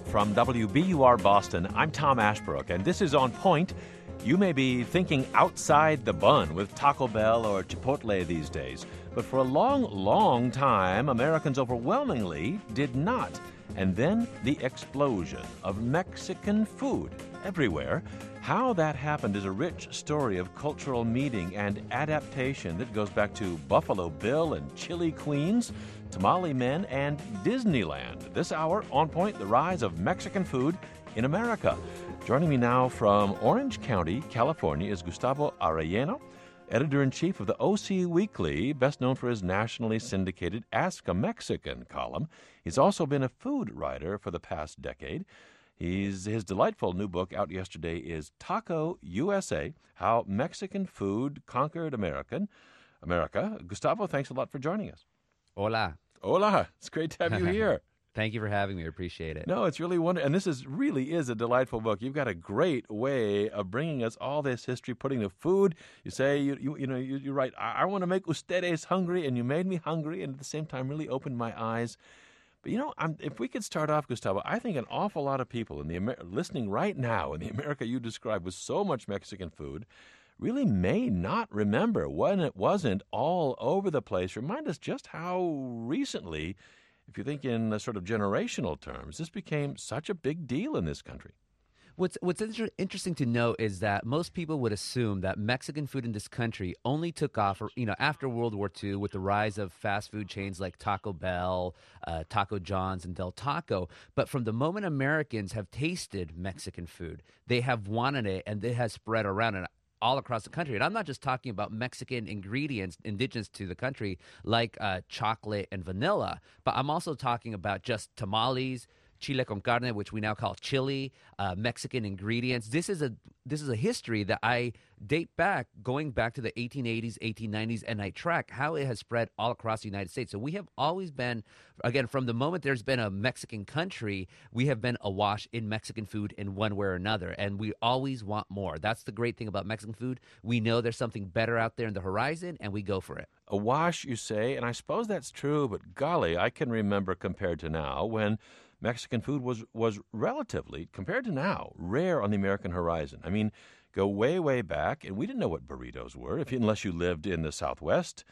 From WBUR Boston, I'm Tom Ashbrook, and this is On Point. You may be thinking outside the bun with Taco Bell or Chipotle these days, but for a long, long time, Americans overwhelmingly did not. And then the explosion of Mexican food everywhere. How that happened is a rich story of cultural meeting and adaptation that goes back to Buffalo Bill and Chili Queens, Tamale Men, and Disneyland. This hour, On Point, the rise of Mexican food in America. Joining me now from Orange County, California, is Gustavo Arellano, editor-in-chief of the OC Weekly, best known for his nationally syndicated Ask a Mexican column. He's also been a food writer for the past decade. His delightful new book out yesterday is Taco USA, How Mexican Food Conquered America. Gustavo, thanks a lot for joining us. Hola. Hola. It's great to have you here. Thank you for having me. I appreciate it. No, it's really wonderful. And this really is a delightful book. You've got a great way of bringing us all this history, putting the food. You say, you write, I want to make ustedes hungry, and you made me hungry, and at the same time really opened my eyes. But, if we could start off, Gustavo, I think an awful lot of people listening right now in the America you described with so much Mexican food really may not remember when it wasn't all over the place. Remind us just how recently, if you think in sort of generational terms, this became such a big deal in this country. What's interesting to note is that most people would assume that Mexican food in this country only took off, after World War II with the rise of fast food chains like Taco Bell, Taco John's, and Del Taco. But from the moment Americans have tasted Mexican food, they have wanted it, and it has spread around and all across the country. And I'm not just talking about Mexican ingredients indigenous to the country like chocolate and vanilla, but I'm also talking about just tamales, chile con carne, which we now call chili, Mexican ingredients. This is a history that I date back, going back to the 1880s, 1890s, and I track how it has spread all across the United States. So we have always been, again, from the moment there's been a Mexican country, we have been awash in Mexican food in one way or another, and we always want more. That's the great thing about Mexican food. We know there's something better out there in the horizon, and we go for it. Awash, you say, and I suppose that's true, but golly, I can remember compared to now when Mexican food was relatively, compared to now, rare on the American horizon. I mean, go way, way back, and we didn't know what burritos were, unless you lived in the Southwest.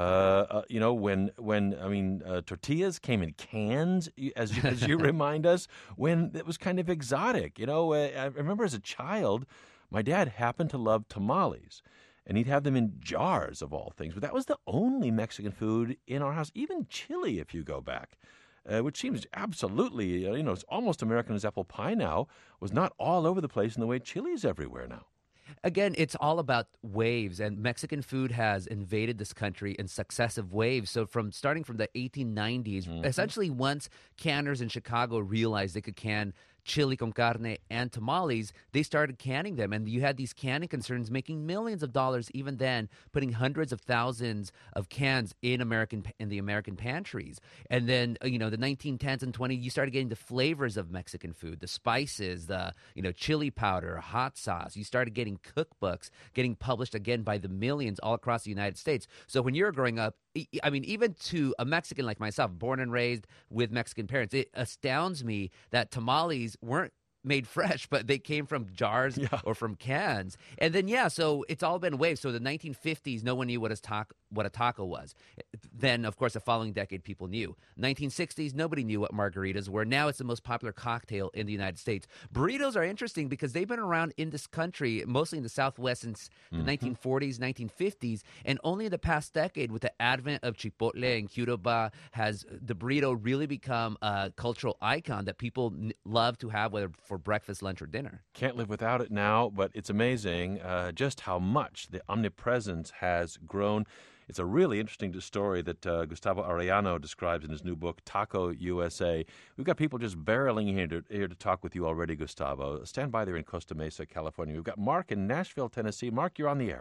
When tortillas came in cans, as you remind us, when it was kind of exotic. I remember as a child, my dad happened to love tamales, and he'd have them in jars of all things. But that was the only Mexican food in our house, even chili, if you go back. Which seems absolutely, it's almost American as apple pie now, was not all over the place in the way chili's everywhere now. Again, it's all about waves, and Mexican food has invaded this country in successive waves. So starting from the 1890s, essentially once canners in Chicago realized they could can chili con carne and tamales, they started canning them. And you had these canning concerns making millions of dollars even then, putting hundreds of thousands of cans in the American pantries. And then, the 1910s and 20s, you started getting the flavors of Mexican food, the spices, the, chili powder, hot sauce. You started getting cookbooks getting published again by the millions all across the United States. So when you're growing up, even to a Mexican like myself, born and raised with Mexican parents, it astounds me that tamales weren't made fresh, but they came from jars or from cans. And then, so it's all been waves. So the 1950s, no one knew what a taco was. Then, of course, the following decade, people knew. 1960s, nobody knew what margaritas were. Now it's the most popular cocktail in the United States. Burritos are interesting because they've been around in this country, mostly in the Southwest, since the 1940s, 1950s. And only in the past decade, with the advent of Chipotle and Qdoba, has the burrito really become a cultural icon that people love to have, whether for breakfast, lunch, or dinner. Can't live without it now, but it's amazing just how much the omnipresence has grown. It's a really interesting story that Gustavo Arellano describes in his new book, Taco USA. We've got people just barreling here to talk with you already, Gustavo. Stand by there in Costa Mesa, California. We've got Mark in Nashville, Tennessee. Mark, you're on the air.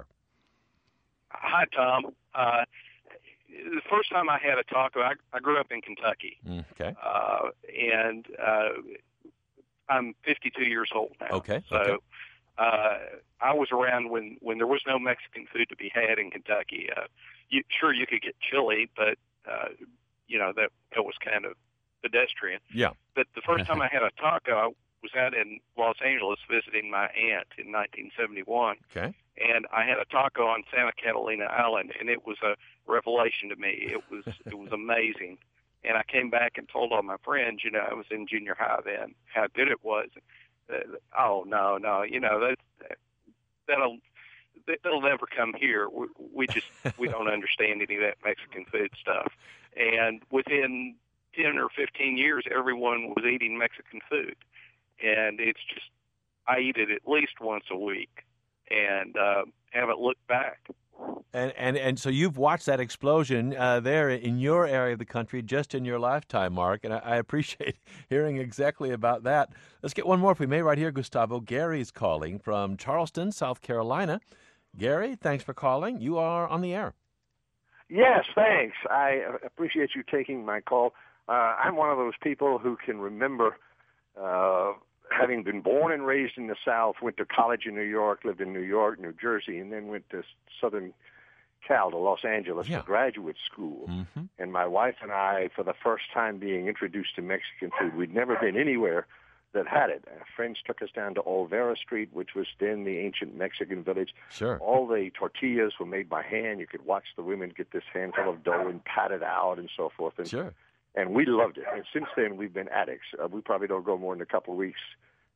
Hi, Tom. The first time I had a taco, I grew up in Kentucky. Okay. And I'm 52 years old now. Okay. So I was around when there was no Mexican food to be had in Kentucky. You could get chili, but that was kind of pedestrian. Yeah. But the first time I had a taco, I was out in Los Angeles visiting my aunt in 1971. Okay. And I had a taco on Santa Catalina Island, and it was a revelation to me. It was amazing. And I came back and told all my friends, I was in junior high then, how good it was. Oh no, that'll never come here. We don't understand any of that Mexican food stuff. And within 10 or 15 years, everyone was eating Mexican food, and it's just I eat it at least once a week, and haven't looked back. And so you've watched that explosion there in your area of the country just in your lifetime, Mark, and I appreciate hearing exactly about that. Let's get one more, if we may, right here, Gustavo. Gary's calling from Charleston, South Carolina. Gary, thanks for calling. You are on the air. Yes, thanks. I appreciate you taking my call. I'm one of those people who can remember having been born and raised in the South, went to college in New York, lived in New York, New Jersey, and then went to Southern Cal, to Los Angeles, for graduate school. Mm-hmm. And my wife and I, for the first time being introduced to Mexican food, we'd never been anywhere that had it. Our friends took us down to Olvera Street, which was then the ancient Mexican village. Sure. All the tortillas were made by hand. You could watch the women get this handful of dough and pat it out and so forth. And, sure. And we loved it. And since then, we've been addicts. We probably don't go more than a couple of weeks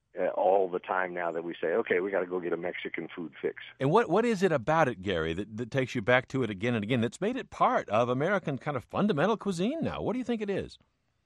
all the time now that we say, okay, we got to go get a Mexican food fix. And what is it about it, Gary, that takes you back to it again and again, that's made it part of American kind of fundamental cuisine now? What do you think it is?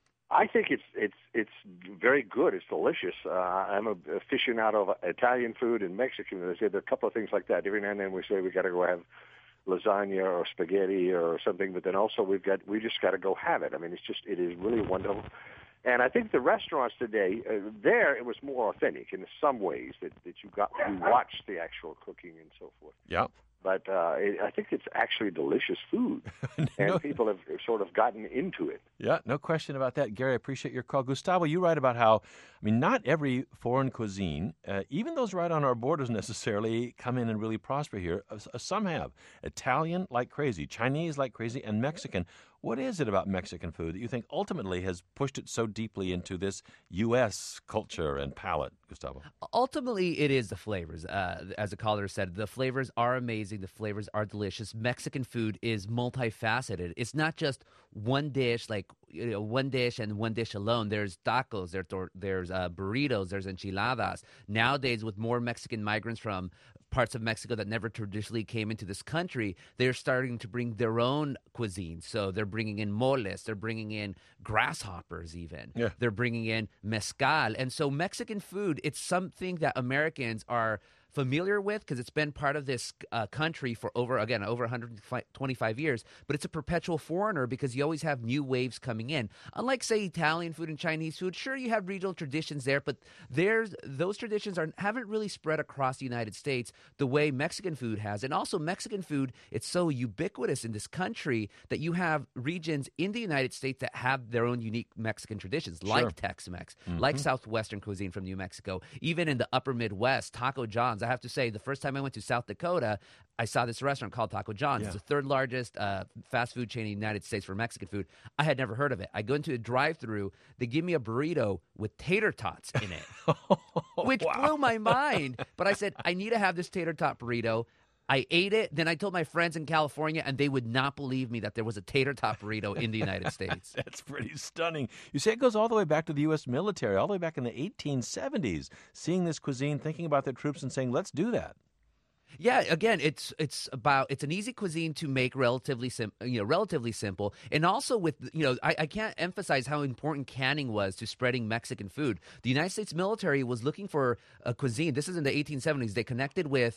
I think it's very good. It's delicious. I'm a aficionado of Italian food and Mexican. They say there are a couple of things like that. Every now and then we say we got to go have lasagna or spaghetti or something, but then also we just got to go have it. I mean, it is really wonderful. And I think the restaurants today, there it was more authentic in some ways that you watched the actual cooking and so forth. Yeah. But I think it's actually delicious food, and people have sort of gotten into it. Yeah, no question about that. Gary, I appreciate your call. Gustavo, you write about how, not every foreign cuisine, even those right on our borders necessarily, come in and really prosper here. Some have. Italian, like crazy. Chinese, like crazy. And Mexican. What is it about Mexican food that you think ultimately has pushed it so deeply into this U.S. culture and palate, Gustavo? Ultimately, it is the flavors. As the caller said, the flavors are amazing. The flavors are delicious. Mexican food is multifaceted. It's not just one dish, one dish and one dish alone. There's tacos, there's burritos, there's enchiladas. Nowadays, with more Mexican migrants from parts of Mexico that never traditionally came into this country, they're starting to bring their own cuisine. So they're bringing in moles, they're bringing in grasshoppers even. Yeah. They're bringing in mezcal. And so Mexican food, it's something that Americans are familiar with because it's been part of this country for over 125 years, but it's a perpetual foreigner because you always have new waves coming in. Unlike, say, Italian food and Chinese food, sure, you have regional traditions there, but those traditions haven't really spread across the United States the way Mexican food has. And also Mexican food, it's so ubiquitous in this country that you have regions in the United States that have their own unique Mexican traditions, like Tex-Mex, like Southwestern cuisine from New Mexico. Even in the upper Midwest, Taco John's. I have to say, the first time I went to South Dakota, I saw this restaurant called Taco John's. Yeah. It's the third largest fast food chain in the United States for Mexican food. I had never heard of it. I go into a drive-thru. They give me a burrito with tater tots in it, which blew my mind. But I said, I need to have this tater tot burrito. I ate it. Then I told my friends in California, and they would not believe me that there was a tater tot burrito in the United States. That's pretty stunning. You say it goes all the way back to the U.S. military, all the way back in the 1870s, seeing this cuisine, thinking about their troops and saying, let's do that. Yeah, again, it's an easy cuisine to make relatively simple, and also with I can't emphasize how important canning was to spreading Mexican food. The United States military was looking for a cuisine. This is in the 1870s. They connected with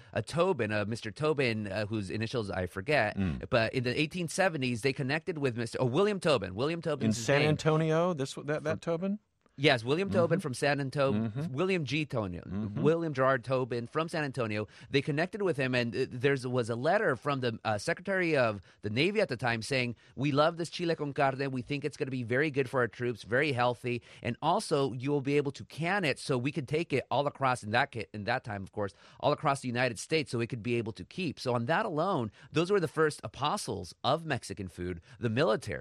Mr. Tobin, whose initials I forget, but in the 1870s they connected with William Tobin. William Tobin in San Antonio. That Tobin. Yes, William Tobin from San Antonio, William G. Tobin, William Gerard Tobin from San Antonio. They connected with him, and there was a letter from the Secretary of the Navy at the time saying, we love this chile con carne. We think it's going to be very good for our troops, very healthy, and also you'll be able to can it so we could take it all across, in that time, of course, all across the United States so it could be able to keep. So on that alone, those were the first apostles of Mexican food, the military.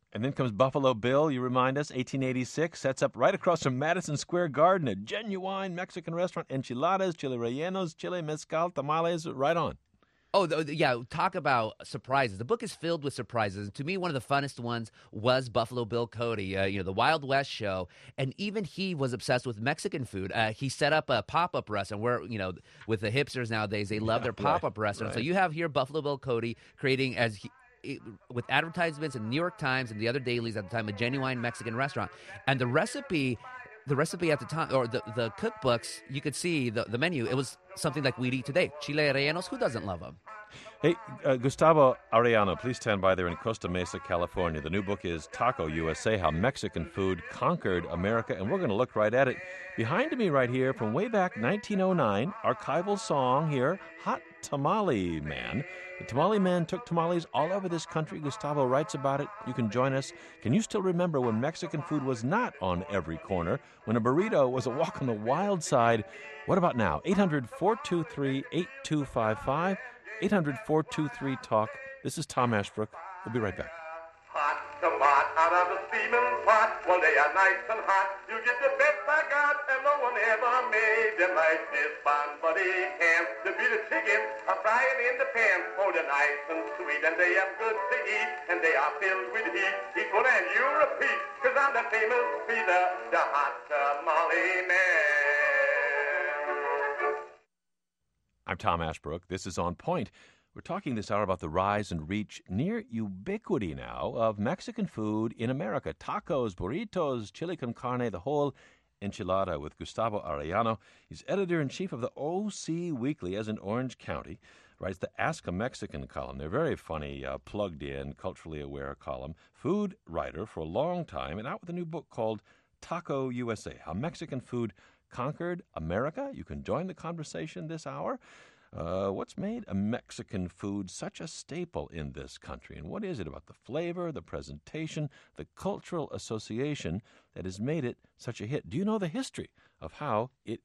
And then comes Buffalo Bill, you remind us, 1886, sets up right across from Madison Square Garden, a genuine Mexican restaurant, enchiladas, chile rellenos, chile mezcal, tamales, right on. Oh, yeah, talk about surprises. The book is filled with surprises. And to me, one of the funnest ones was Buffalo Bill Cody, the Wild West show. And even he was obsessed with Mexican food. He set up a pop-up restaurant where, with the hipsters nowadays, they love their pop-up restaurant. Right. So you have here Buffalo Bill Cody creating, with advertisements in the New York Times and the other dailies at the time, a genuine Mexican restaurant. And the recipe at the time, or the cookbooks, you could see the menu. It was something like we'd eat today. Chile rellenos, who doesn't love them? Hey, Gustavo Arellano, please stand by there in Costa Mesa, California. The new book is Taco USA, How Mexican Food Conquered America, and we're going to look right at it. Behind me right here, from way back 1909, archival song here, Hot Tamale Man. The Tamale Man took tamales all over this country. Gustavo writes about it. You can join us. Can you still remember when Mexican food was not on every corner, when a burrito was a walk on the wild side? What about now? 800-423-8255. 800-423-TALK. This is Tom Ashbrook. We'll be right back. Hot tomato out of the steaming pot. Well, they are nice and hot. You get the best I got, and no one ever made them like this. Bonbody can. To be the chicken, I'm frying in the pan. Oh, they're nice and sweet, and they are good to eat, and they are filled with heat. Equal and you repeat, 'cause I'm the famous Peter, the hot tamale man. I'm Tom Ashbrook. This is On Point. We're talking this hour about the rise and reach, near ubiquity now, of Mexican food in America. Tacos, burritos, chili con carne, the whole enchilada, with Gustavo Arellano. He's editor-in-chief of the OC Weekly, as in Orange County. Writes the Ask a Mexican column. They're very funny, plugged-in, culturally aware column. Food writer for a long time, and out with a new book called Taco USA, How Mexican Food Conquered America. You can join the conversation this hour. What's made a Mexican food such a staple in this country? And what is it about the flavor, the presentation, the cultural association that has made it such a hit? Do you know the history of how it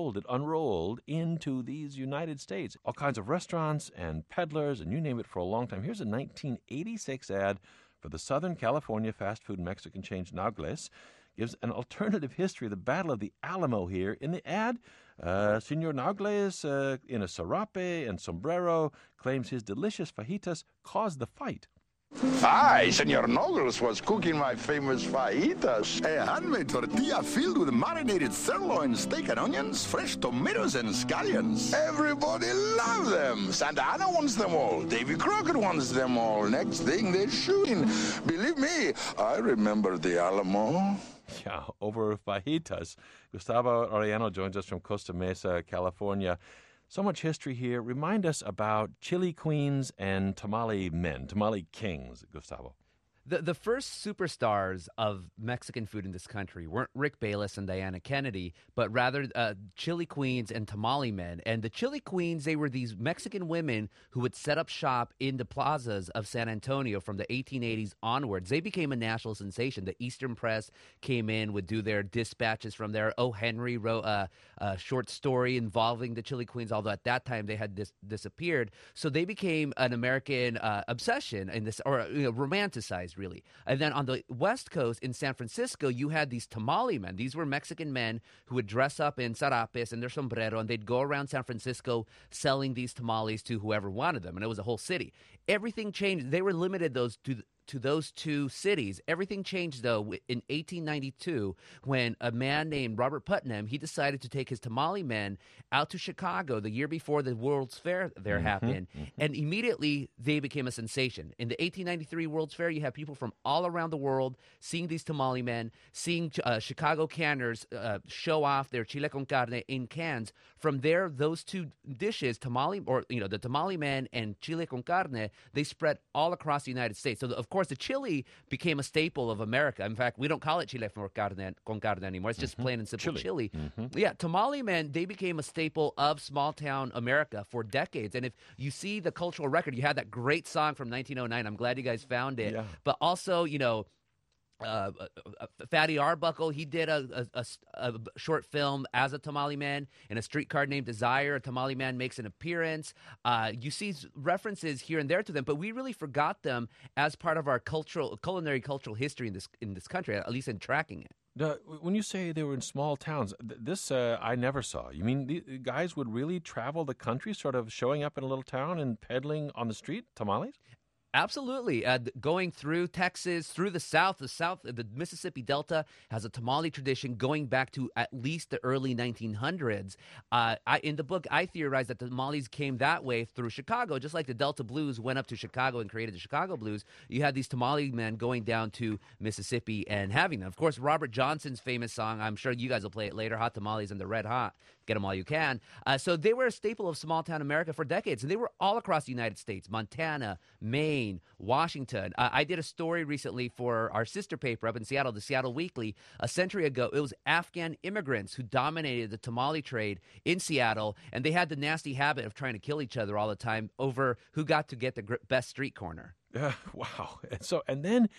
unrolled into these United States? All kinds of restaurants and peddlers and you name it for a long time. Here's a 1986 ad for the Southern California fast food Mexican chain Naugles. Gives an alternative history of the Battle of the Alamo here. In the ad, Senor Naugles, in a serape and sombrero, claims his delicious fajitas caused the fight. Hi, Senor Noggles was cooking my famous fajitas. A handmade tortilla filled with marinated sirloin, steak and onions, fresh tomatoes and scallions. Everybody loves them. Santa Ana wants them all. Davy Crockett wants them all. Next thing, they're shooting. Believe me, I remember the Alamo. Yeah, over fajitas. Gustavo Arellano joins us from Costa Mesa, California. So much history here. Remind us about chili queens and tamale men, tamale kings, Gustavo. The first superstars of Mexican food in this country weren't Rick Bayless and Diana Kennedy, but rather chili queens and tamale men. And the chili queens, they were these Mexican women who would set up shop in the plazas of San Antonio from the 1880s onwards. They became a national sensation. The Eastern Press came in, would do their dispatches from there. O. Henry wrote a short story involving the chili queens, although at that time they had disappeared. So they became an American obsession in this, or romanticized, really. And then on the West Coast in San Francisco, you had these tamale men. These were Mexican men who would dress up in sarapes and their sombrero, and they'd go around San Francisco selling these tamales to whoever wanted them, and it was a whole city. Everything changed. They were limited to those two cities. Everything changed, though, in 1892 when a man named Robert Putnam, he decided to take his tamale men out to Chicago the year before the World's Fair there happened, and immediately they became a sensation. In the 1893 World's Fair, you have people from all around the world seeing these tamale men, seeing Chicago canners show off their chile con carne in cans. From there, those two dishes, the tamale man and chile con carne, they spread all across the United States. So, of course, the chili became a staple of America. In fact, we don't call it chile con carne anymore. It's just plain and simple chili. Yeah, tamale men, they became a staple of small-town America for decades. And if you see the cultural record, you had that great song from 1909. I'm glad you guys found it. Yeah. But also, Fatty Arbuckle, he did a short film as a tamale man. In A Streetcar Named Desire, a tamale man makes an appearance. You see references here and there to them, but we really forgot them as part of our culinary cultural history in this country, at least in tracking it. When you say they were in small towns, this I never saw. You mean the guys would really travel the country, sort of showing up in a little town and peddling on the street tamales? Absolutely. Going through Texas, through the South, the Mississippi Delta has a tamale tradition going back to at least the early 1900s. In the book, I theorize that the tamales came that way through Chicago, just like the Delta Blues went up to Chicago and created the Chicago Blues. You had these tamale men going down to Mississippi and having them. Of course, Robert Johnson's famous song, I'm sure you guys will play it later, Hot Tamales and the Red Hot. Get them all you can. So they were a staple of small-town America for decades, and they were all across the United States, Montana, Maine, Washington. I did a story recently for our sister paper up in Seattle, the Seattle Weekly. A century ago, it was Afghan immigrants who dominated the tamale trade in Seattle, and they had the nasty habit of trying to kill each other all the time over who got to get the best street corner. Wow. And then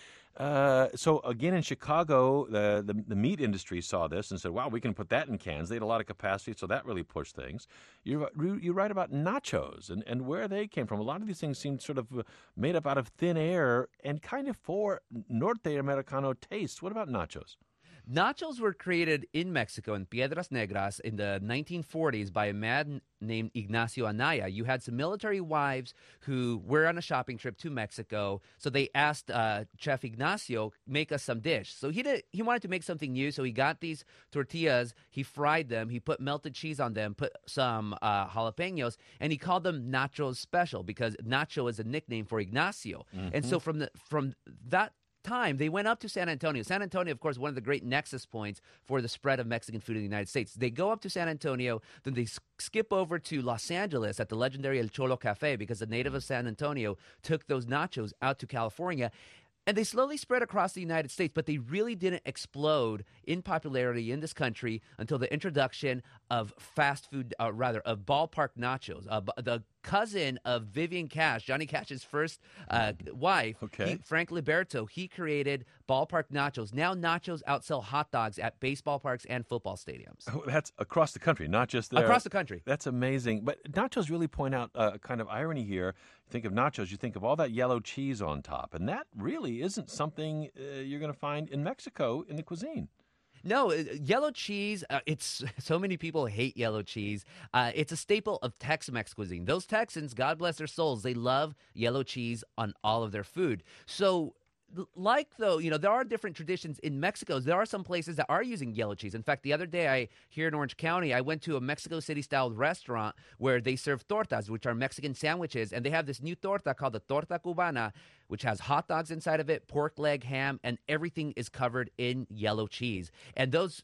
again in Chicago, the meat industry saw this and said, wow, we can put that in cans. They had a lot of capacity, so that really pushed things. You write about nachos and where they came from. A lot of these things seem sort of made up out of thin air and kind of for Norte Americano tastes. What about nachos? Nachos were created in Mexico, in Piedras Negras, in the 1940s by a man named Ignacio Anaya. You had some military wives who were on a shopping trip to Mexico, so they asked Chef Ignacio, make us some dish. So he wanted to make something new, so he got these tortillas, he fried them, he put melted cheese on them, put some jalapenos, and he called them Nachos Special because Nacho is a nickname for Ignacio. Mm-hmm. And so from that time, they went up to San Antonio. San Antonio, of course, one of the great nexus points for the spread of Mexican food in the United States. They go up to San Antonio, then they skip over to Los Angeles at the legendary El Cholo Cafe because a native of San Antonio took those nachos out to California. And they slowly spread across the United States, but they really didn't explode in popularity in this country until the introduction of of ballpark nachos. The cousin of Vivian Cash, Johnny Cash's first wife, Frank Liberto, he created ballpark nachos. Now nachos outsell hot dogs at baseball parks and football stadiums. Oh, that's across the country, not just there. Across the country. That's amazing. But nachos really point out a kind of irony here. You think of nachos, you think of all that yellow cheese on top, and that really isn't something you're going to find in Mexico in the cuisine. No, yellow cheese, it's so many people hate yellow cheese. It's a staple of Tex-Mex cuisine. Those Texans, God bless their souls, they love yellow cheese on all of their food. So there are different traditions in Mexico. There are some places that are using yellow cheese. In fact, the other day here in Orange County, I went to a Mexico City-style restaurant where they serve tortas, which are Mexican sandwiches, and they have this new torta called the torta cubana, which has hot dogs inside of it, pork leg, ham, and everything is covered in yellow cheese. And those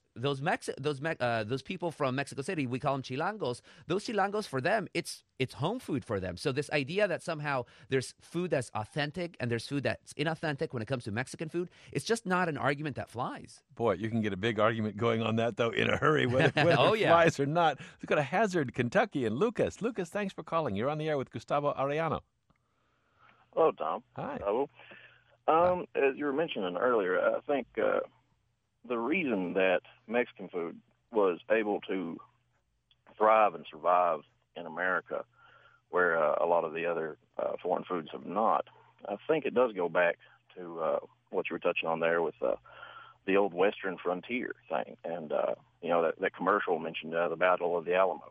people from Mexico City, we call them chilangos. Those chilangos, for them, it's home food for them. So this idea that somehow there's food that's authentic and there's food that's inauthentic when it comes to Mexican food, it's just not an argument that flies. Boy, you can get a big argument going on that, though, in a hurry, whether it flies or not. Let's go to Hazard, Kentucky, and Lucas. Lucas, thanks for calling. You're on the air with Gustavo Arellano. Hello, Tom. Hi. Hello. As you were mentioning earlier, I think the reason that Mexican food was able to thrive and survive in America, where a lot of the other foreign foods have not, I think it does go back to what you were touching on there with the old Western frontier thing, and that commercial mentioned the Battle of the Alamo.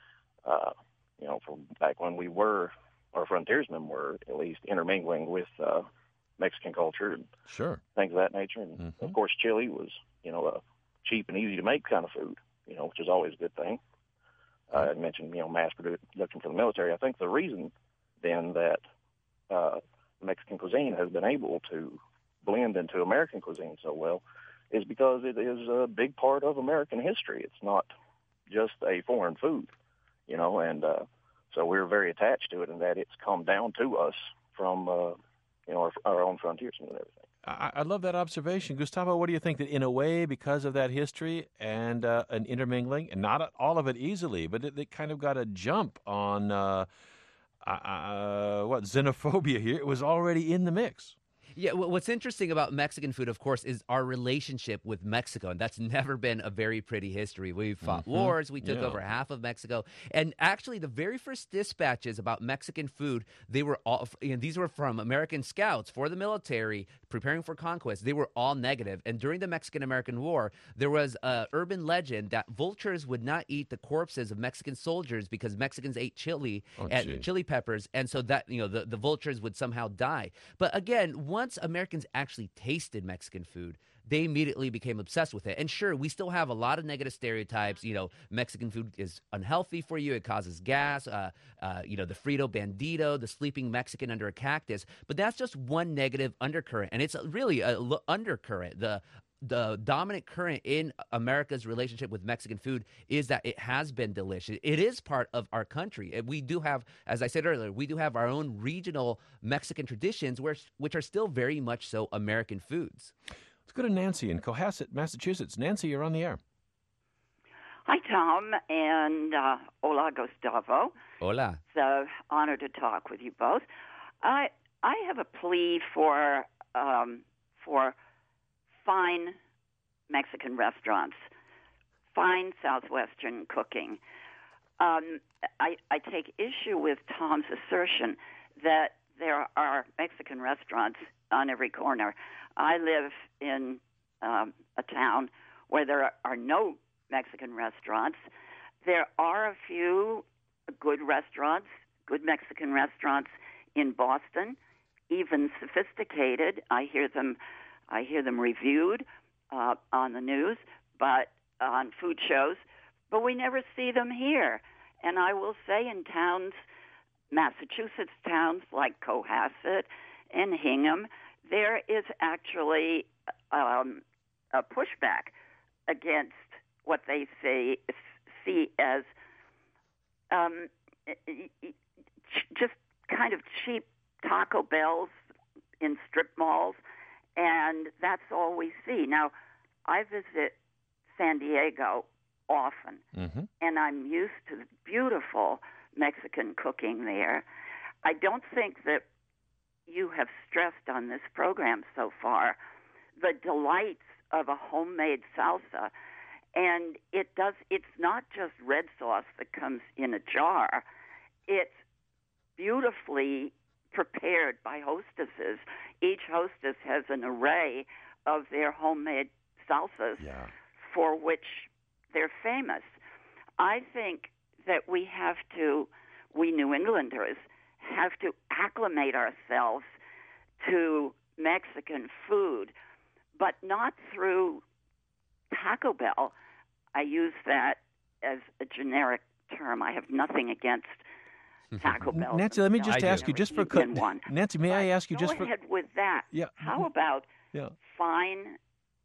From back when our frontiersmen were at least intermingling with Mexican culture and things of that nature. And of course, chili was, a cheap and easy to make kind of food, which is always a good thing. I mentioned, mass production for the military. I think the reason then that Mexican cuisine has been able to blend into American cuisine so well is because it is a big part of American history. It's not just a foreign food, and so we're very attached to it, and that it's come down to us from, our own frontiers and everything. I love that observation. Gustavo, what do you think? That in a way, because of that history and an intermingling, and not all of it easily, but it kind of got a jump on xenophobia here. It was already in the mix. Yeah, what's interesting about Mexican food, of course, is our relationship with Mexico, and that's never been a very pretty history. We've fought wars, we took over half of Mexico, and actually, the very first dispatches about Mexican food, they were all, these were from American scouts for the military preparing for conquest. They were all negative, and during the Mexican-American War, there was an urban legend that vultures would not eat the corpses of Mexican soldiers because Mexicans ate chili and chili peppers, and so that the vultures would somehow die. But again, once Americans actually tasted Mexican food, they immediately became obsessed with it. And sure, we still have a lot of negative stereotypes. Mexican food is unhealthy for you. It causes gas. The Frito Bandito, the sleeping Mexican under a cactus. But that's just one negative undercurrent. And it's really an undercurrent. The dominant current in America's relationship with Mexican food is that it has been delicious. It is part of our country. We do have, as I said earlier, we do have our own regional Mexican traditions, which are still very much so American foods. Let's go to Nancy in Cohasset, Massachusetts. Nancy, you're on the air. Hi, Tom, and hola, Gustavo. Hola. It's an honor to talk with you both. I have a plea for fine Mexican restaurants, fine Southwestern cooking. I take issue with Tom's assertion that there are Mexican restaurants on every corner. I live in a town where there are no Mexican restaurants. There are a few good restaurants, good Mexican restaurants in Boston, even sophisticated. I hear them reviewed on the news, but on food shows, but we never see them here. And I will say in towns, Massachusetts towns like Cohasset and Hingham, there is actually a pushback against what they see as just kind of cheap Taco Bells in strip malls, and that's all we see. Now, I visit San Diego often, and I'm used to the beautiful Mexican cooking there. I don't think that you have stressed on this program so far the delights of a homemade salsa. And it's not just red sauce that comes in a jar. It's beautifully prepared by hostesses. Each hostess has an array of their homemade salsas for which they're famous. I think that we New Englanders, have to acclimate ourselves to Mexican food, but not through Taco Bell. I use that as a generic term. I have nothing against Taco Bell. Nancy, let me just ask you, just for Nancy, may I ask you just for... Go ahead with that. Yeah. How about fine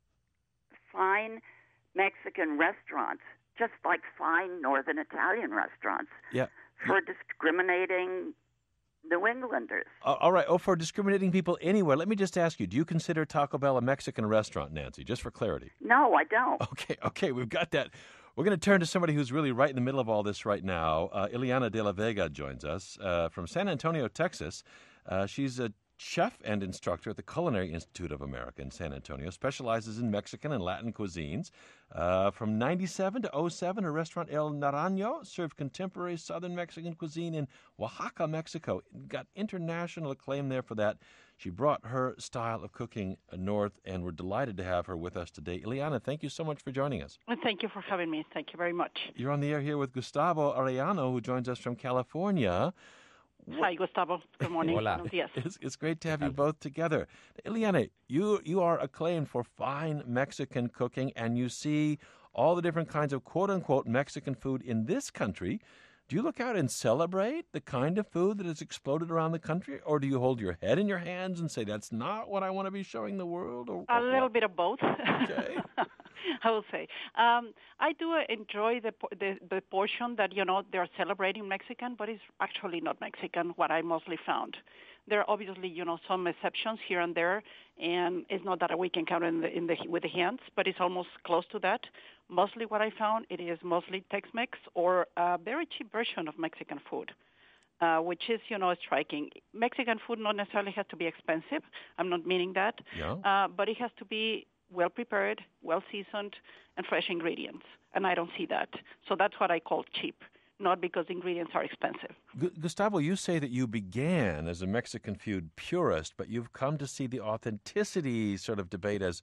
Mexican restaurants, just like fine Northern Italian restaurants, for discriminating New Englanders? All right. Oh, for discriminating people anywhere. Let me just ask you, do you consider Taco Bell a Mexican restaurant, Nancy, just for clarity? No, I don't. Okay, we've got that. We're going to turn to somebody who's really right in the middle of all this right now. Ileana de la Vega joins us from San Antonio, Texas. She's a chef and instructor at the Culinary Institute of America in San Antonio, specializes in Mexican and Latin cuisines. From 97 to 07, her restaurant El Naranjo served contemporary Southern Mexican cuisine in Oaxaca, Mexico. Got international acclaim there for that. She brought her style of cooking north, and we're delighted to have her with us today. Ileana, thank you so much for joining us. Well, thank you for having me. Thank you very much. You're on the air here with Gustavo Arellano, who joins us from California. Hi, Gustavo. Good morning. Hola. It's great to have you both together. Ileana, you are acclaimed for fine Mexican cooking, and you see all the different kinds of quote-unquote Mexican food in this country. Do you look out and celebrate the kind of food that has exploded around the country, or do you hold your head in your hands and say, that's not what I want to be showing the world? A little bit of both. Okay. I will say. I do enjoy the portion that, they're celebrating Mexican, but it's actually not Mexican, what I mostly found. There are obviously, some exceptions here and there, and it's not that we can count with the hands, but it's almost close to that. Mostly what I found, it is mostly Tex-Mex or a very cheap version of Mexican food. which is, striking. Mexican food not necessarily has to be expensive. I'm not meaning that. Yeah. But it has to be well prepared, well seasoned, and fresh ingredients. And I don't see that. So that's what I call cheap, not because ingredients are expensive. Gustavo, you say that you began as a Mexican food purist, but you've come to see the authenticity sort of debate as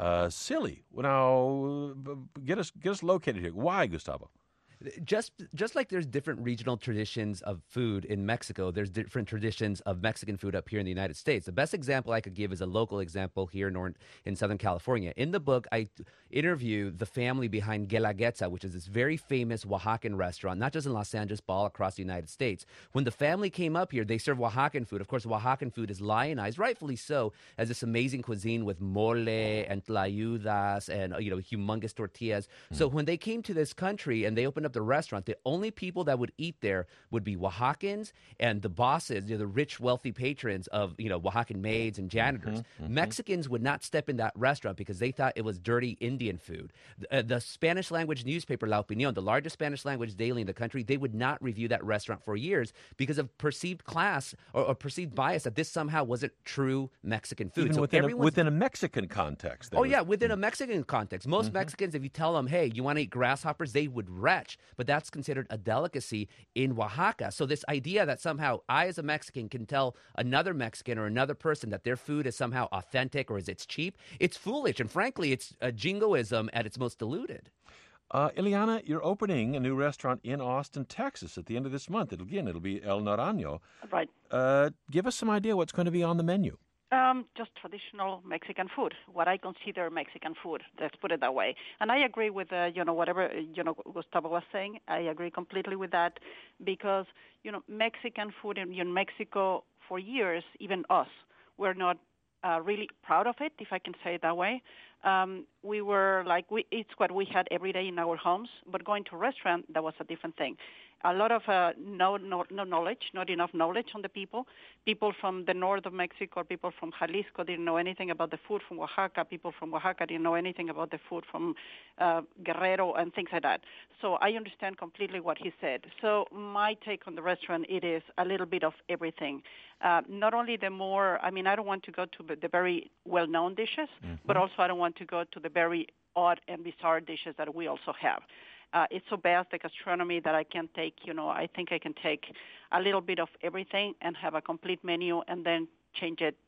silly. Now, get us located here. Why, Gustavo? Just like there's different regional traditions of food in Mexico, there's different traditions of Mexican food up here in the United States. The best example I could give is a local example here in Southern California. In the book, I interview the family behind Guelaguetza, which is this very famous Oaxacan restaurant, not just in Los Angeles, but all across the United States. When the family came up here, they served Oaxacan food. Of course, Oaxacan food is lionized, rightfully so, as this amazing cuisine with mole and tlayudas and humongous tortillas. So when they came to this country and they opened up the restaurant, the only people that would eat there would be Oaxacans and the bosses, the rich, wealthy patrons of Oaxacan maids and janitors. Mexicans would not step in that restaurant because they thought it was dirty Indian food. The Spanish language newspaper La Opinión, the largest Spanish language daily in the country, they would not review that restaurant for years because of perceived class or perceived bias that this somehow wasn't true Mexican food. Even so within a Mexican context. Within a Mexican context. Most Mexicans, if you tell them, hey, you want to eat grasshoppers, they would retch. But that's considered a delicacy in Oaxaca. So this idea that somehow I, as a Mexican, can tell another Mexican or another person that their food is somehow authentic or it's cheap, it's foolish. And frankly, it's a jingoism at its most diluted. Ileana, you're opening a new restaurant in Austin, Texas at the end of this month. It'll be El Naranjo. Right. Give us some idea what's going to be on the menu. Just traditional Mexican food, what I consider Mexican food. Let's put it that way. And I agree with whatever Gustavo was saying. I agree completely with that because Mexican food in Mexico for years, even us, we're not really proud of it, if I can say it that way. We were it's what we had every day in our homes, but going to a restaurant, that was a different thing. A lot of no knowledge, not enough knowledge on the people. People from the north of Mexico, people from Jalisco didn't know anything about the food from Oaxaca. People from Oaxaca didn't know anything about the food from Guerrero and things like that. So I understand completely what he said. So my take on the restaurant, it is a little bit of everything. Not only I don't want to go to the very well-known dishes, but also I don't want to go to the very odd and bizarre dishes that we also have. It's so vast, the gastronomy, that I can take, I think I can take a little bit of everything and have a complete menu and then change it,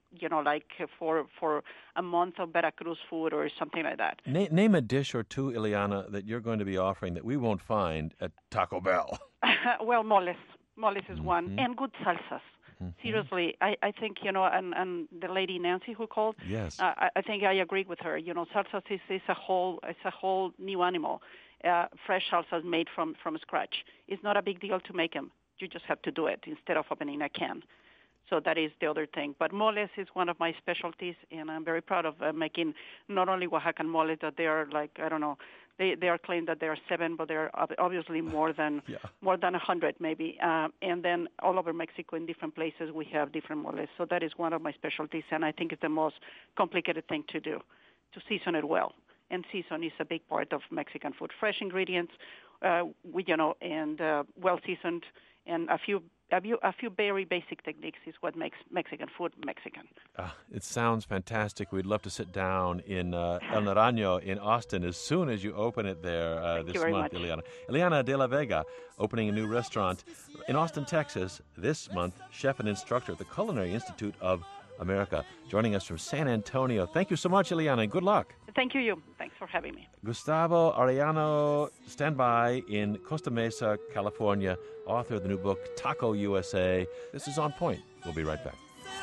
for a month of Veracruz food or something like that. Name a dish or two, Ileana, that you're going to be offering that we won't find at Taco Bell. Well, moles. Moles is one. And good salsas. Seriously, I think, and the lady Nancy who called, yes, I think I agree with her. Salsas is a whole new animal. Fresh salsas made from scratch. It's not a big deal to make them. You just have to do it instead of opening a can. So that is the other thing. But moles is one of my specialties, and I'm very proud of making not only Oaxacan moles, that they are they are claimed that there are 7, but there are obviously more than 100 maybe. And then all over Mexico in different places we have different moles. So that is one of my specialties, and I think it's the most complicated thing to do, to season it well. And season is a big part of Mexican food. Fresh ingredients, and well seasoned, and a few very basic techniques is what makes Mexican food Mexican. It sounds fantastic. We'd love to sit down in El Naranjo in Austin as soon as you open it there this month, Ileana. Ileana de la Vega, opening a new restaurant in Austin, Texas this month, chef and instructor at the Culinary Institute of America, joining us from San Antonio. Thank you so much, Ileana, and good luck. Thank you. Thanks for having me. Gustavo Arellano, standby in Costa Mesa, California, author of the new book, Taco USA. This is On Point. We'll be right back.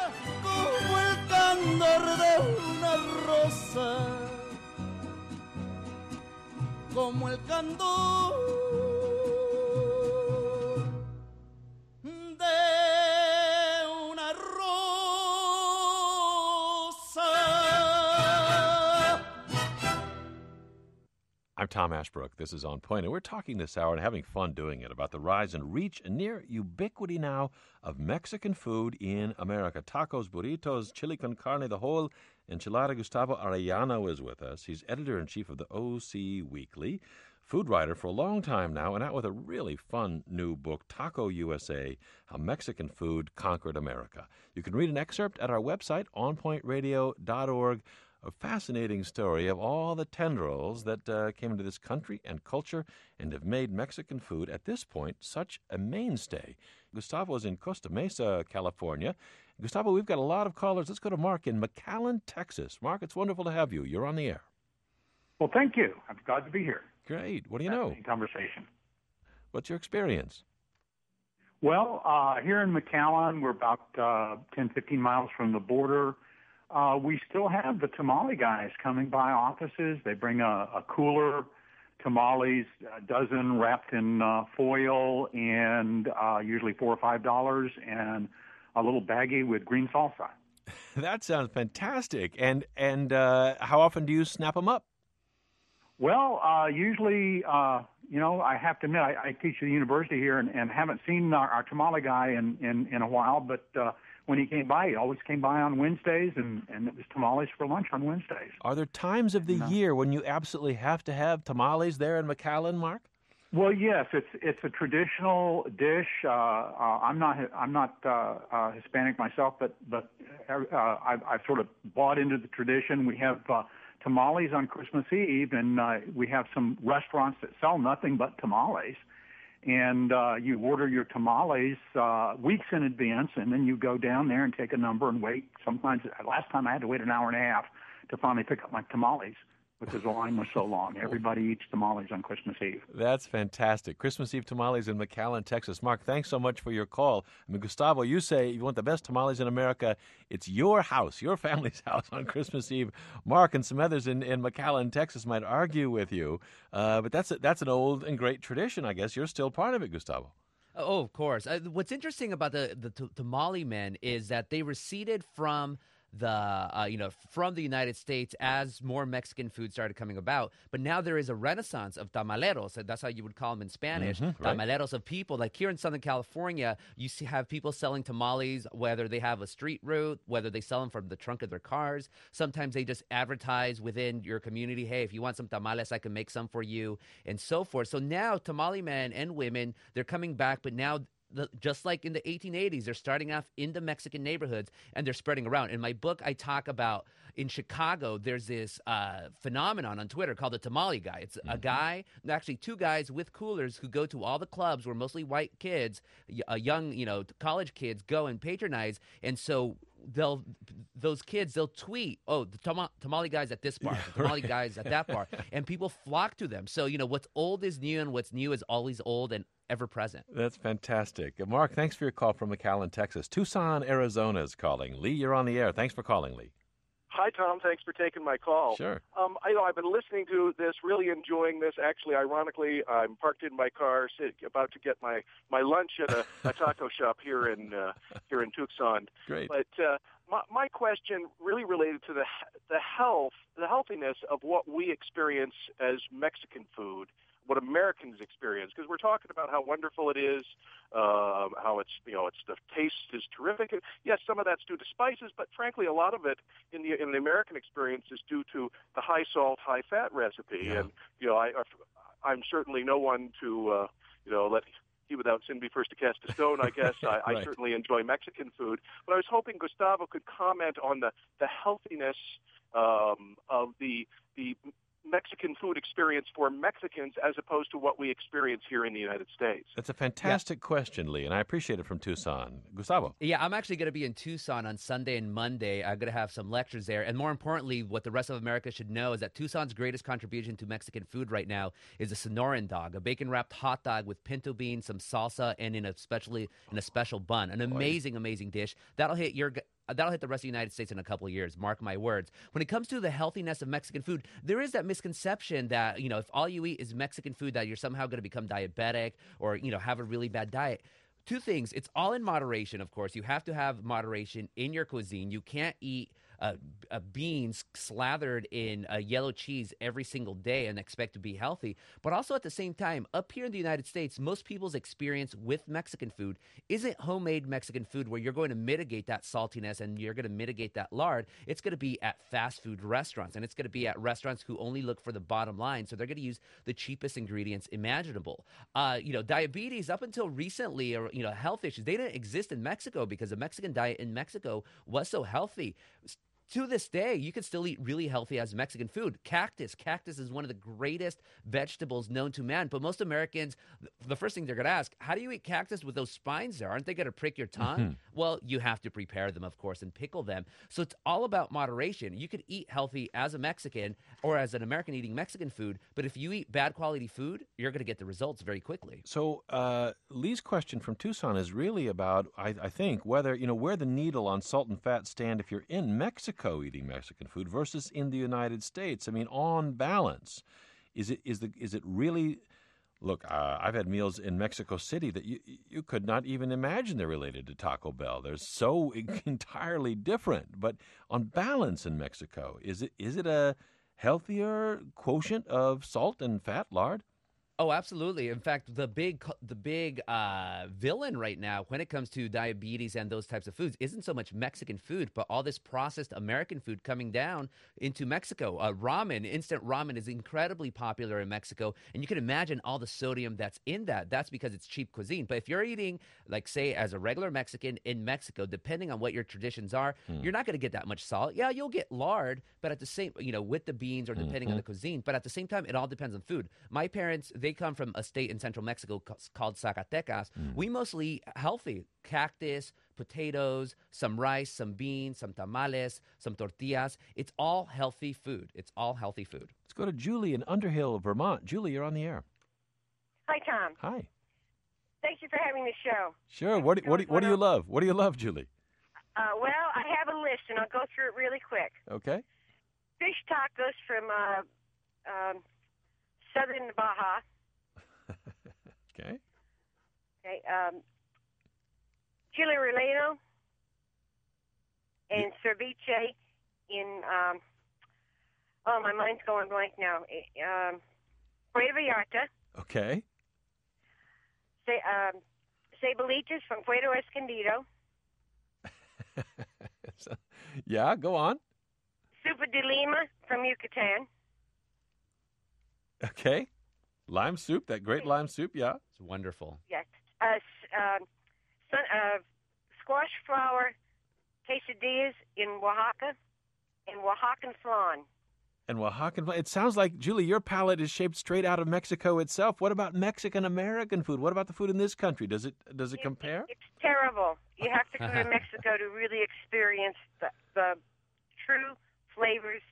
I'm Tom Ashbrook. This is On Point, and we're talking this hour and having fun doing it about the rise and reach and near ubiquity now of Mexican food in America. Tacos, burritos, chili con carne, the whole enchilada. Gustavo Arellano is with us. He's editor-in-chief of the OC Weekly, food writer for a long time now, and out with a really fun new book, Taco USA, How Mexican Food Conquered America. You can read an excerpt at our website, onpointradio.org, a fascinating story of all the tendrils that came into this country and culture and have made Mexican food, at this point, such a mainstay. Gustavo is in Costa Mesa, California. Gustavo, we've got a lot of callers. Let's go to Mark in McAllen, Texas. Mark, it's wonderful to have you. You're on the air. Well, thank you. I'm glad to be here. Great. What do you know? Conversation. What's your experience? Well, here in McAllen, we're about 10, 15 miles from the border. We still have the tamale guys coming by offices. They bring a cooler, tamales, a dozen wrapped in foil, and usually $4 or $5, and a little baggie with green salsa. That sounds fantastic. And how often do you snap them up? Well, usually, I have to admit, I teach at the university here and haven't seen our tamale guy in a while, but when he came by, he always came by on Wednesdays, and it was tamales for lunch on Wednesdays. Are there times of the year when you absolutely have to have tamales there in McAllen, Mark? Well, yes, it's a traditional dish. I'm not Hispanic myself, but I've sort of bought into the tradition. We have tamales on Christmas Eve, and we have some restaurants that sell nothing but tamales. And you order your tamales weeks in advance, and then you go down there and take a number and wait. Sometimes, last time I had to wait an hour and a half to finally pick up my tamales because the line was so long. Everybody eats tamales on Christmas Eve. That's fantastic. Christmas Eve tamales in McAllen, Texas. Mark, thanks so much for your call. I mean, Gustavo, you say you want the best tamales in America. It's your house, your family's house on Christmas Eve. Mark and some others in McAllen, Texas might argue with you, but that's an old and great tradition, I guess. You're still part of it, Gustavo. Oh, of course. What's interesting about the tamale men is that they receded from from the United States as more Mexican food started coming about. But now there is a renaissance of tamaleros. That's how you would call them in Spanish. Right. Tamaleros of people. Like here in Southern California, you have people selling tamales, whether they have a street route, whether they sell them from the trunk of their cars. Sometimes they just advertise within your community, hey, if you want some tamales, I can make some for you, and so forth. So now tamale men and women, they're coming back, but now just like in the 1880s, they're starting off in the Mexican neighborhoods and they're spreading around. In my book, I talk about in Chicago, there's this phenomenon on Twitter called the tamale guy. It's a guy, actually two guys with coolers who go to all the clubs where mostly white kids, young, college kids go and patronize. And so those kids, they'll tweet, oh, the tamale guys at this bar, the tamale guys at that bar, and people flock to them. So, what's old is new, and what's new is always old and ever present. That's fantastic. Mark, thanks for your call from McAllen, Texas. Tucson, Arizona is calling. Lee, you're on the air. Thanks for calling, Lee. Hi, Tom. Thanks for taking my call. Sure. I've been listening to this, really enjoying this. Actually, ironically, I'm parked in my car, about to get my lunch at a taco shop here in Tucson. Great. But my question really related to the healthiness of what we experience as Mexican food, what Americans experience, because we're talking about how wonderful it is, how it's the taste is terrific. And yes, some of that's due to spices, but frankly, a lot of it in the American experience is due to the high salt, high fat recipe. Yeah. And I'm certainly no one to let he without sin be first to cast a stone. I guess I Right. certainly enjoy Mexican food, but I was hoping Gustavo could comment on the healthiness of the Mexican food experience for Mexicans as opposed to what we experience here in the United States. That's a fantastic question, Lee, and I appreciate it from Tucson. Gustavo. Yeah, I'm actually going to be in Tucson on Sunday and Monday. I'm going to have some lectures there. And more importantly, what the rest of America should know is that Tucson's greatest contribution to Mexican food right now is a Sonoran dog, a bacon-wrapped hot dog with pinto beans, some salsa, and in a special bun. An amazing, amazing dish. That'll hit the rest of the United States in a couple of years, mark my words. When it comes to the healthiness of Mexican food, there is that misconception that, if all you eat is Mexican food, that you're somehow going to become diabetic or, have a really bad diet. Two things. It's all in moderation, of course. You have to have moderation in your cuisine. You can't eat beans slathered in yellow cheese every single day and expect to be healthy. But also at the same time, up here in the United States, most people's experience with Mexican food isn't homemade Mexican food where you're going to mitigate that saltiness and you're going to mitigate that lard. It's going to be at fast food restaurants, and it's going to be at restaurants who only look for the bottom line. So they're going to use the cheapest ingredients imaginable. Diabetes up until recently, or health issues, they didn't exist in Mexico because the Mexican diet in Mexico was so healthy. To this day, you can still eat really healthy as Mexican food. Cactus is one of the greatest vegetables known to man. But most Americans, the first thing they're going to ask, how do you eat cactus with those spines there? Aren't they going to prick your tongue? Mm-hmm. Well, you have to prepare them, of course, and pickle them. So it's all about moderation. You could eat healthy as a Mexican or as an American eating Mexican food. But if you eat bad quality food, you're going to get the results very quickly. So Lee's question from Tucson is really about, I think, whether, where the needle on salt and fat stand if you're in Mexico eating Mexican food versus in the United States. I mean, on balance, is it really? Look, I've had meals in Mexico City that you could not even imagine they're related to Taco Bell. They're so entirely different. But on balance in Mexico, is it a healthier quotient of salt and fat, lard? Oh, absolutely. In fact, the big villain right now when it comes to diabetes and those types of foods isn't so much Mexican food, but all this processed American food coming down into Mexico. Ramen, instant ramen is incredibly popular in Mexico, and you can imagine all the sodium that's in that. That's because it's cheap cuisine. But if you're eating, like, say, as a regular Mexican in Mexico, depending on what your traditions are, you're not going to get that much salt. Yeah, you'll get lard, but at the same, with the beans or depending on the cuisine. But at the same time, it all depends on food. My parents, they come from a state in central Mexico called Zacatecas. We mostly eat healthy. Cactus, potatoes, some rice, some beans, some tamales, some tortillas. It's all healthy food. It's all healthy food. Let's go to Julie in Underhill, Vermont. Julie, you're on the air. Hi, Tom. Hi. Thank you for having the show. Sure. What do you love? What do you love, Julie? Well, I have a list, and I'll go through it really quick. Okay. Fish tacos from southern Baja. Okay. Okay. Chile relleno and ceviche in. My mind's going blank now. Puerto Vallarta. Okay. Cebollitas from Puerto Escondido. Yeah, go on. Sopa de Lima from Yucatan. Okay. Lime soup, that great lime soup, yeah. It's wonderful. Yes. Squash flour quesadillas in Oaxaca and Oaxacan flan. And Oaxacan flan. It sounds like, Julie, your palate is shaped straight out of Mexico itself. What about Mexican-American food? What about the food in this country? Does it compare? It's terrible. You have to go to Mexico to really experience the true flavors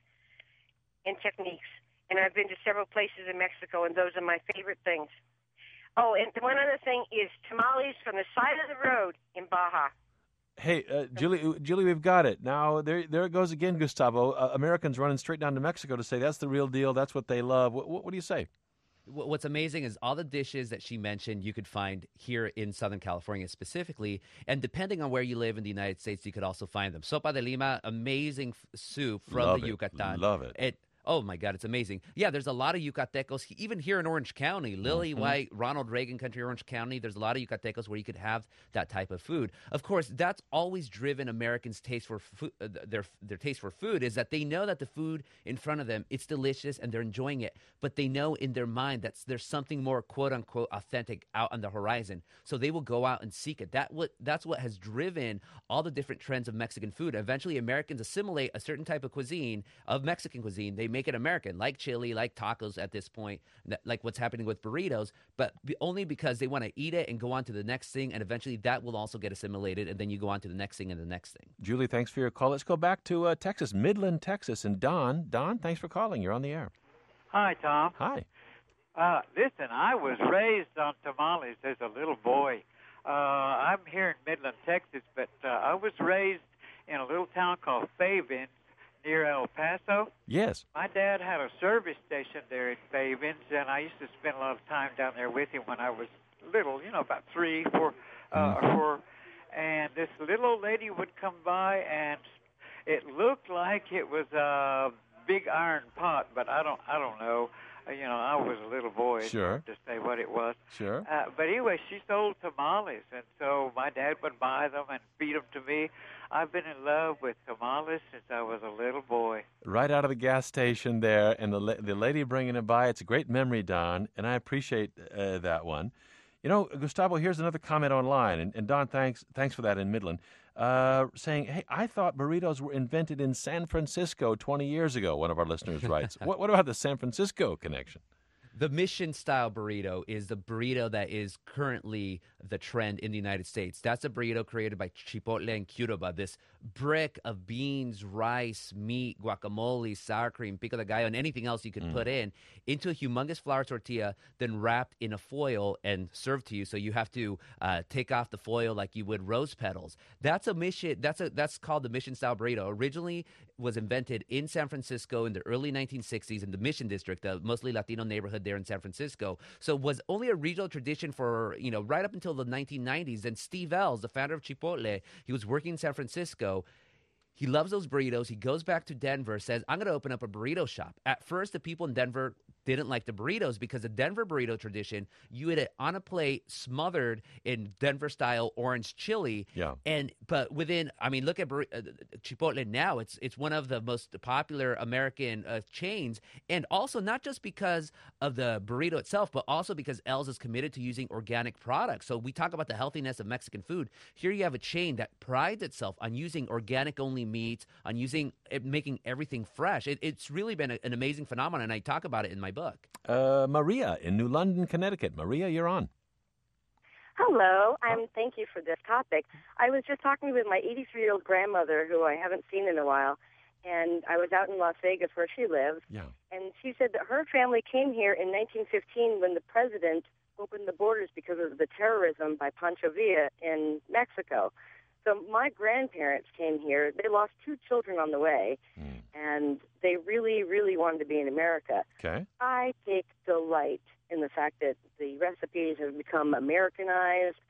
and techniques. And I've been to several places in Mexico, and those are my favorite things. Oh, and one other thing is tamales from the side of the road in Baja. Hey, Julie, we've got it. Now, there it goes again, Gustavo. Americans running straight down to Mexico to say that's the real deal, that's what they love. What do you say? What's amazing is all the dishes that she mentioned you could find here in Southern California specifically, and depending on where you live in the United States, you could also find them. Sopa de Lima, amazing soup from the Yucatan. Love it. Oh, my God, it's amazing. Yeah, there's a lot of Yucatecos, even here in Orange County, Lily White, Ronald Reagan Country, Orange County. There's a lot of Yucatecos where you could have that type of food. Of course, that's always driven Americans' taste for food, their taste for food, is that they know that the food in front of them, it's delicious and they're enjoying it. But they know in their mind that there's something more, quote unquote, authentic out on the horizon. So they will go out and seek it. That's what has driven all the different trends of Mexican food. Eventually, Americans assimilate a certain type of cuisine, of Mexican cuisine. They make it American, like chili, like tacos at this point, like what's happening with burritos, but only because they want to eat it and go on to the next thing, and eventually that will also get assimilated, and then you go on to the next thing and the next thing. Julie, thanks for your call. Let's go back to Texas, Midland, Texas, and Don. Don, thanks for calling. You're on the air. Hi, Tom. Hi. Listen, I was raised on tamales as a little boy. I'm here in Midland, Texas, but I was raised in a little town called Fayvins, near El Paso. Yes. My dad had a service station there in Fayvins, and I used to spend a lot of time down there with him when I was little, about 3, 4, 4. And this little old lady would come by, and It looked like it was a big iron pot, but I don't know. I was a little boy. It's Sure. hard to say what it was. Sure. But anyway, she sold tamales, and so my dad would buy them and feed them to me. I've been in love with tamales since I was a little boy. Right out of the gas station there, and the lady bringing it by. It's a great memory, Don, and I appreciate that one. Gustavo, here's another comment online, and Don, thanks for that in Midland, saying, hey, I thought burritos were invented in San Francisco 20 years ago, one of our listeners writes. What about the San Francisco connection? The Mission-style burrito is the burrito that is currently the trend in the United States. That's a burrito created by Chipotle and Cuba, this brick of beans, rice, meat, guacamole, sour cream, pico de gallo, and anything else you could put into a humongous flour tortilla, then wrapped in a foil and served to you. So you have to take off the foil like you would rose petals. That's called the Mission-style burrito. Originally was invented in San Francisco in the early 1960s in the Mission District, the mostly Latino neighborhood there in San Francisco. So it was only a regional tradition for, right up until the 1990s. And Steve Ells, the founder of Chipotle, he was working in San Francisco. He loves those burritos. He goes back to Denver, says, I'm going to open up a burrito shop. At first, the people in Denver didn't like the burritos because the Denver burrito tradition, you eat it on a plate smothered in Denver-style orange chili. Yeah. But look at Chipotle now. It's one of the most popular American chains. And also not just because of the burrito itself, but also because Ells is committed to using organic products. So we talk about the healthiness of Mexican food. Here you have a chain that prides itself on using organic-only meat, on making everything fresh. It's really been an amazing phenomenon, and I talk about it in my book. Maria in New London, Connecticut. Maria, you're on. Hello. Thank you for this topic. I was just talking with my 83-year-old grandmother, who I haven't seen in a while, and I was out in Las Vegas where she lives. Yeah. And she said that her family came here in 1915 when the president opened the borders because of the terrorism by Pancho Villa in Mexico. So my grandparents came here. They lost 2 children on the way, and they really, really wanted to be in America. Okay. I take delight in the fact that the recipes have become Americanized.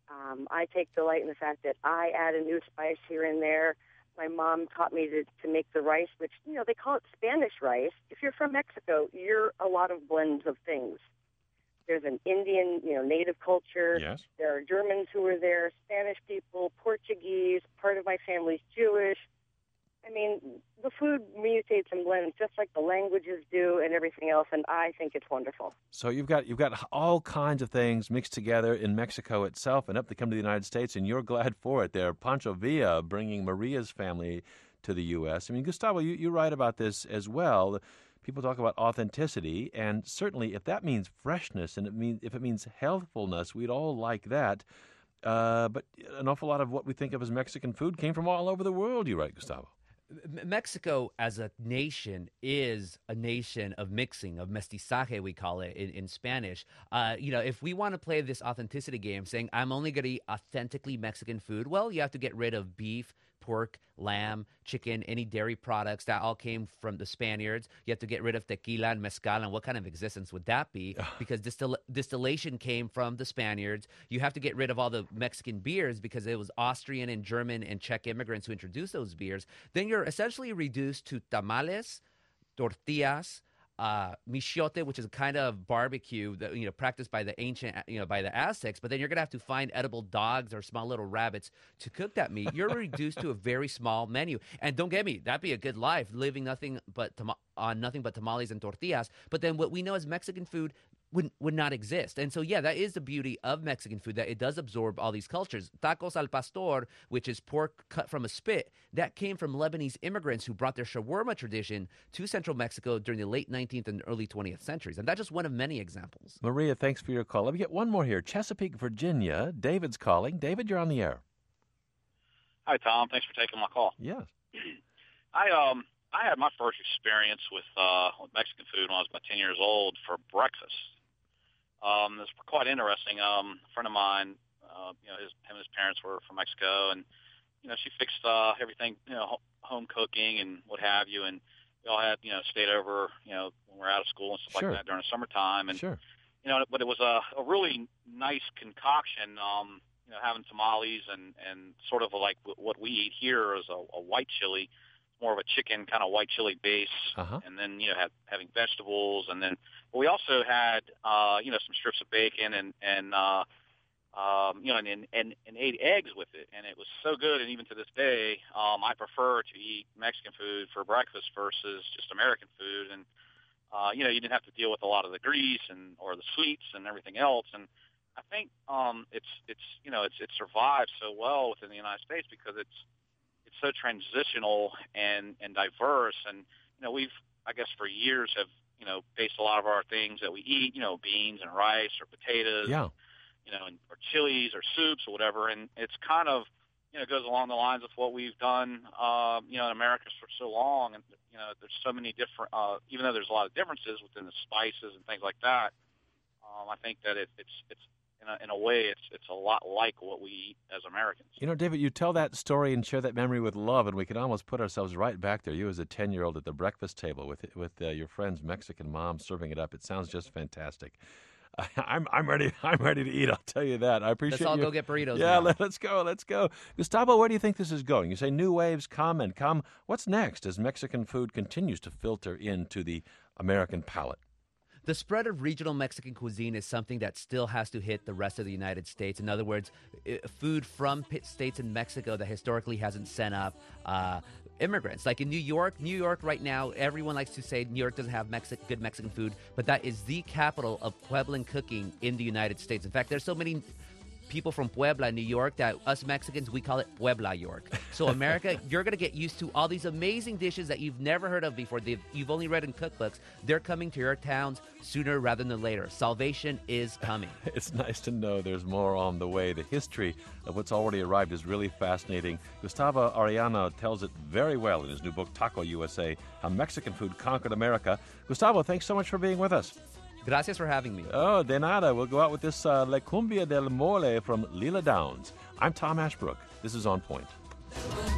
I take delight in the fact that I add a new spice here and there. My mom taught me to make the rice, which, they call it Spanish rice. If you're from Mexico, you're a lot of blends of things. There's an Indian, native culture. Yes. There are Germans who are there, Spanish people, Portuguese. Part of my family's Jewish. I mean, the food mutates and blends just like the languages do and everything else, and I think it's wonderful. So you've got all kinds of things mixed together in Mexico itself, and up to come to the United States, and you're glad for it. There, Pancho Villa bringing Maria's family to the U.S. I mean, Gustavo, you write about this as well. People talk about authenticity, and certainly if that means freshness and if it means healthfulness, we'd all like that. But an awful lot of what we think of as Mexican food came from all over the world, you write, Gustavo. Mexico as a nation is a nation of mixing, of mestizaje, we call it in Spanish. If we want to play this authenticity game, saying I'm only going to eat authentically Mexican food, well, you have to get rid of beef, pork, lamb, chicken, any dairy products. That all came from the Spaniards. You have to get rid of tequila and mezcal, and what kind of existence would that be? Because distillation came from the Spaniards. You have to get rid of all the Mexican beers because it was Austrian and German and Czech immigrants who introduced those beers. Then you're essentially reduced to tamales, tortillas, michote, which is a kind of barbecue that practiced by the ancient, by the Aztecs. But then you're gonna have to find edible dogs or small little rabbits to cook that meat. You're reduced to a very small menu. And don't get me, that'd be a good life, living nothing but tamales and tortillas. But then what we know as Mexican food would not exist. And so, yeah, that is the beauty of Mexican food, that it does absorb all these cultures. Tacos al pastor, which is pork cut from a spit, that came from Lebanese immigrants who brought their shawarma tradition to central Mexico during the late 19th and early 20th centuries. And that's just one of many examples. Maria, thanks for your call. Let me get one more here. Chesapeake, Virginia. David's calling. David, you're on the air. Hi, Tom. Thanks for taking my call. Yes. I had my first experience with Mexican food when I was about 10 years old for breakfast. It was quite interesting. A friend of mine, him and his parents were from Mexico, and she fixed everything, home cooking and what have you. And we all had, stayed over, when we're out of school and stuff Sure. like that during the summertime. And Sure. but it was a really nice concoction. having tamales and sort of like what we eat here is a white chili, more of a chicken kind of white chili base, and then having vegetables, and then but we also had some strips of bacon and ate eggs with it, and it was so good. And even to this day, I prefer to eat Mexican food for breakfast versus just American food. And you didn't have to deal with a lot of the grease or the sweets and everything else. And I think it survived so well within the United States because it's so transitional and diverse. And we've, I guess, for years have based a lot of our things that we eat, beans and rice or potatoes. Yeah. Or chilies or soups or whatever, and it's kind of, goes along the lines of what we've done, in America for so long, and there's so many different, even though there's a lot of differences within the spices and things like that, I think that it's in a way it's a lot like what we eat as Americans. David, you tell that story and share that memory with love, and we can almost put ourselves right back there. You as a 10-year-old at the breakfast table with your friend's Mexican mom serving it up. It sounds just fantastic. I'm ready to eat. I'll tell you that. I appreciate. Let's all go get burritos. Yeah, now. let's go. Gustavo, where do you think this is going? You say new waves come and come. What's next as Mexican food continues to filter into the American palate? The spread of regional Mexican cuisine is something that still has to hit the rest of the United States. In other words, food from states in Mexico that historically hasn't sent up immigrants. Like in New York right now, everyone likes to say New York doesn't have good Mexican food, but that is the capital of Pueblan cooking in the United States. In fact, there's so many people from Puebla, New York, that us Mexicans, we call it Puebla York. So America, you're going to get used to all these amazing dishes that you've never heard of before. You've only read in cookbooks. They're coming to your towns sooner rather than later. Salvation is coming. It's nice to know there's more on the way. The history of what's already arrived is really fascinating. Gustavo Arellano tells it very well in his new book, Taco USA, How Mexican Food Conquered America. Gustavo, thanks so much for being with us. Gracias for having me. Oh, de nada. We'll go out with this La Cumbia del Mole from Lila Downs. I'm Tom Ashbrook. This is On Point.